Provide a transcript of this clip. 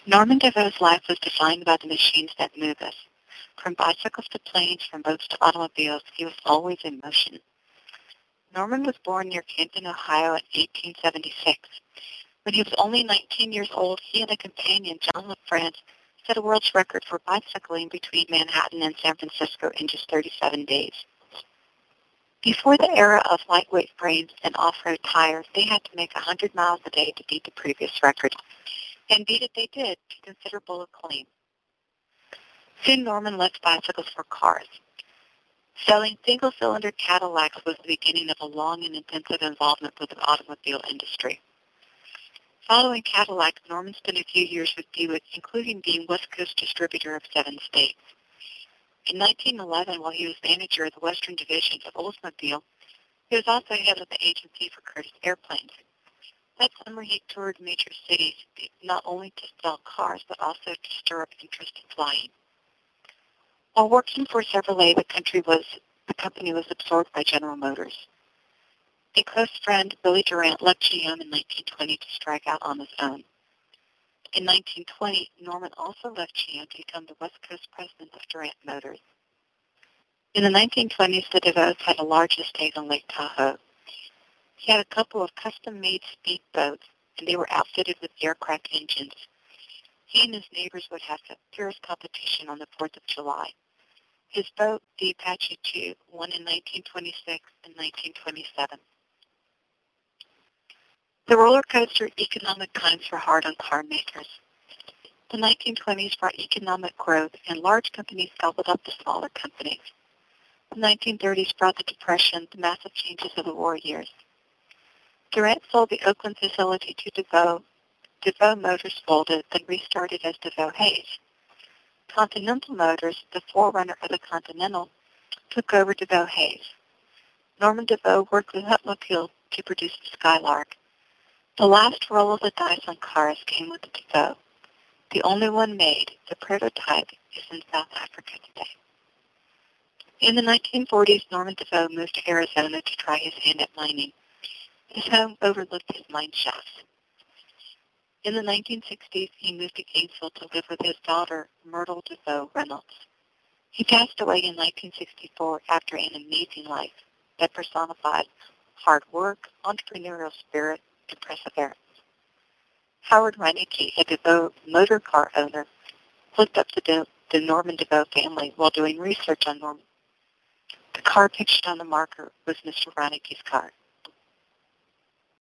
Norman Devoe's life was defined by the machines that move us. From bicycles to planes, from boats to automobiles, he was always in motion. Norman was born near Canton, Ohio in 1876. When he was only 19 years old, he and a companion, John LaFrance, set a world's record for bicycling between Manhattan and San Francisco in just 37 days. Before the era of lightweight frames and off-road tires, they had to make 100 miles a day to beat the previous record. And beat it they did to considerable acclaim. Soon Norman left bicycles for cars. Selling single-cylinder Cadillacs was the beginning of a long and intensive involvement with the automobile industry. Following Cadillac, Norman spent a few years with Buick, including being West Coast distributor of 7 states. In 1911, while he was manager of the Western Division of Oldsmobile, he was also head of the agency for Curtiss Airplanes. That summer, he toured major cities, not only to sell cars, but also to stir up interest in flying. While working for Chevrolet, the company was absorbed by General Motors. A close friend, Billy Durant, left GM in 1920 to strike out on his own. In 1920, Norman also left GM to become the West Coast president of Durant Motors. In the 1920s, the DeVoes had a large estate on Lake Tahoe. He had a couple of custom-made speedboats, and they were outfitted with aircraft engines. He and his neighbors would have fierce competition on the 4th of July. His boat, the Apache II, won in 1926 and 1927. The roller coaster economic times were hard on car makers. The 1920s brought economic growth, and large companies gobbled up the smaller companies. The 1930s brought the Depression, the massive changes of the war years. Durant sold the Oakland facility to DeVoe. DeVoe Motors folded, then restarted as DeVoe Hayes. Continental Motors, the forerunner of the Continental, took over DeVoe Hayes. Norman DeVoe worked with Hupmobile to produce the Skylark. The last roll of the dice on cars came with the DeVoe. The only one made, the prototype, is in South Africa today. In the 1940s, Norman DeVoe moved to Arizona to try his hand at mining. His home overlooked his mine shafts. In the 1960s, he moved to Gainesville to live with his daughter, Myrtle DeVoe Reynolds. He passed away in 1964 after an amazing life that personified hard work, entrepreneurial spirit, and perseverance. Howard Reinecke, a DeVoe motor car owner, looked up the Norman DeVoe family while doing research on Norman. The car pictured on the marker was Mr. Reinecke's car.